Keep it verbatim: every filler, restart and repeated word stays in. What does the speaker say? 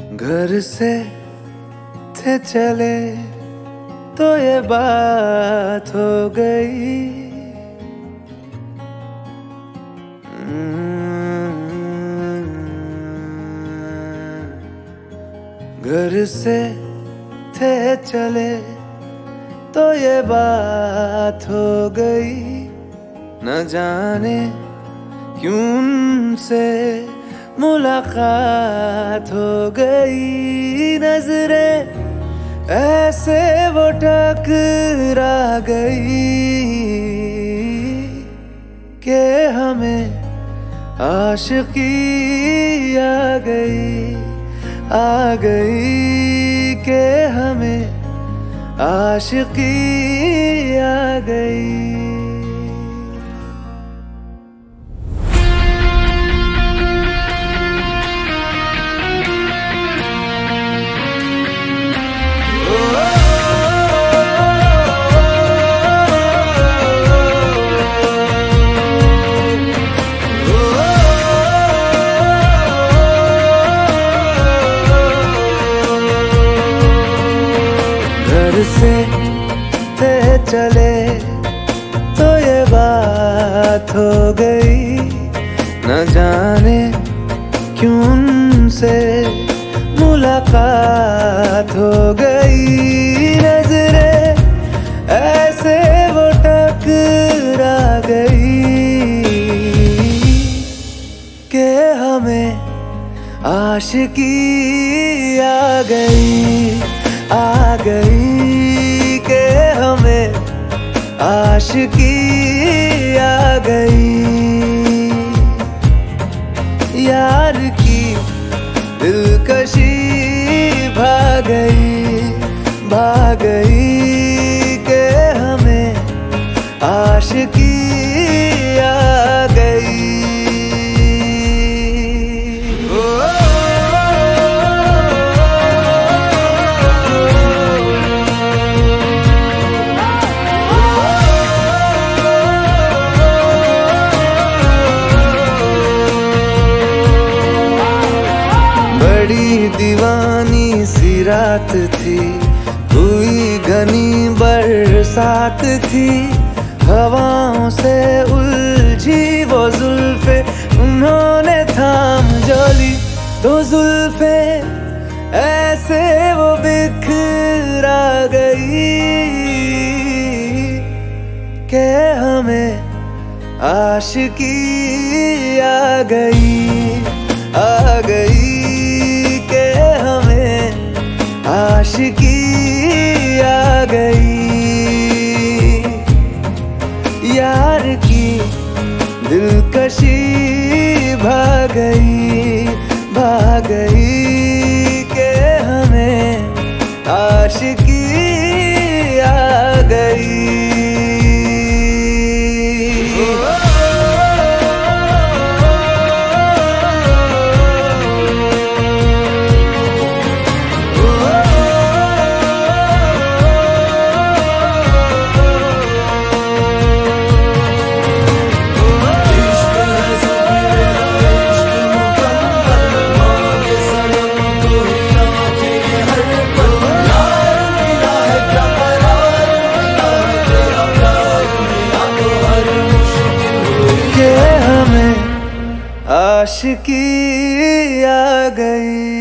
घर से थे चले तो ये बात हो गई। घर से थे चले तो ये बात हो गई। न जाने क्यों उनसे मुलाकात हो गई। नजरें ऐसे वो टकरा गई कि हमें आशिकी आ गई आ गई कि हमें आशिकी आ गई। घर से थे चले तो ये बात हो गई। न जाने क्यों उनसे मुलाकात हो गई। नजरें ऐसे वो टकरा गई कि हमें आशिकी आ गई आ गई कि हमें आशिकी आ गई। यार की दिलकशी भाग गई भाग गई कि हमें आशिकी आ गई। बड़ी दीवानी सी रात थी, हुई घनी बरसात थी। हवाओं से उलझी वो जुल्फे उन्होंने थाम जो ली। तो जुल्फे ऐसे वो बिखरा गई कि हमें आशिकी आ गई आ गई कि हमें आशिकी आ गई। यार की दिलकशी भाग गई भाग गई कि हमें आशिकी आ गई। आशिकी आ गई।